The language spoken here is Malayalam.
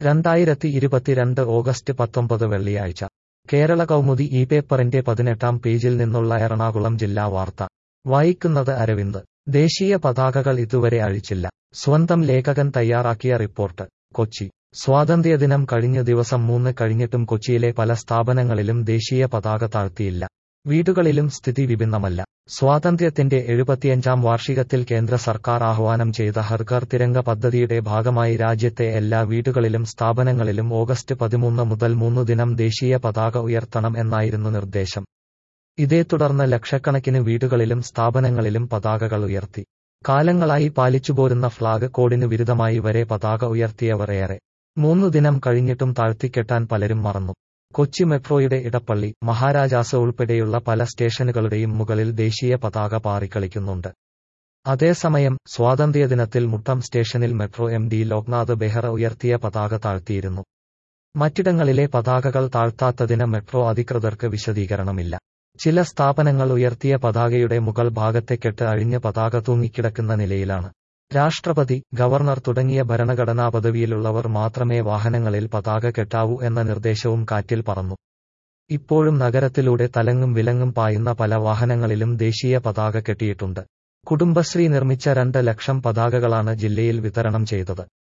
2022 ഓഗസ്റ്റ് 19 വെള്ളിയാഴ്ച കേരള കൗമുദി ഈ പേപ്പറിന്റെ 18-ാം പേജിൽ നിന്നുള്ള എറണാകുളം ജില്ലാ വാർത്ത വായിക്കുന്നത് അരവിന്ദ്. ദേശീയ പതാകകൾ ഇതുവരെ അഴിച്ചില്ല. സ്വന്തം ലേഖകൻ തയ്യാറാക്കിയ റിപ്പോർട്ട്. കൊച്ചി. സ്വാതന്ത്ര്യദിനം കഴിഞ്ഞ ദിവസം 3 കഴിഞ്ഞിട്ടും കൊച്ചിയിലെ പല സ്ഥാപനങ്ങളിലും ദേശീയ പതാക താഴ്ത്തിയില്ല. വീടുകളിലും സ്ഥിതി വിഭിന്നമല്ല. സ്വാതന്ത്ര്യത്തിന്റെ 75-ാം വാർഷികത്തിൽ കേന്ദ്ര സർക്കാർ ആഹ്വാനം ചെയ്ത ഹർ ഘർ തിരംഗ പദ്ധതിയുടെ ഭാഗമായി രാജ്യത്തെ എല്ലാ വീടുകളിലും സ്ഥാപനങ്ങളിലും ഓഗസ്റ്റ് 13 മുതൽ 3 ദിനം ദേശീയ പതാക ഉയർത്തണം എന്നായിരുന്നു നിർദ്ദേശം. ഇതേ തുടർന്ന് ലക്ഷക്കണക്കിന് വീടുകളിലും സ്ഥാപനങ്ങളിലും പതാകകൾ ഉയർത്തി. കാലങ്ങളായി പാലിച്ചുപോരുന്ന ഫ്ളാഗ് കോഡിന് വിരുദ്ധമായി വരെ പതാക ഉയർത്തിയവർ ഏറെ. 3 ദിനം കഴിഞ്ഞിട്ടും താഴ്ത്തിക്കെട്ടാൻ പലരും മറന്നു. കൊച്ചി മെട്രോയുടെ ഇടപ്പള്ളി, മഹാരാജാസ് ഉൾപ്പെടെയുള്ള പല സ്റ്റേഷനുകളുടെയും മുകളിൽ ദേശീയ പതാക പാറിക്കളിക്കുന്നുണ്ട്. അതേസമയം സ്വാതന്ത്ര്യദിനത്തിൽ മുട്ടം സ്റ്റേഷനിൽ മെട്രോ MD ലോക്നാഥ് ബെഹ്റ ഉയർത്തിയ പതാക താഴ്ത്തിയിരുന്നു. മറ്റിടങ്ങളിലെ പതാകകൾ താഴ്ത്താത്തതിന് മെട്രോ അധികൃതർക്ക് വിശദീകരണമില്ല. ചില സ്ഥാപനങ്ങൾ ഉയർത്തിയ പതാകയുടെ മുകൾ ഭാഗത്തെ കെട്ട് അഴിഞ്ഞ് പതാക തൂങ്ങിക്കിടക്കുന്ന നിലയിലാണ്. രാഷ്ട്രപതി, ഗവർണർ തുടങ്ങിയ ഭരണഘടനാ പദവിയിലുള്ളവർ മാത്രമേ വാഹനങ്ങളിൽ പതാക കെട്ടാവൂ എന്ന നിർദ്ദേശവും കാറ്റിൽ പറന്നു. ഇപ്പോഴും നഗരത്തിലൂടെ തലങ്ങും വിലങ്ങും പായുന്ന പല വാഹനങ്ങളിലും ദേശീയ പതാക കെട്ടിയിട്ടുണ്ട്. കുടുംബശ്രീ നിർമ്മിച്ച 2 ലക്ഷം പതാകകളാണ് ജില്ലയിൽ വിതരണം ചെയ്തത്.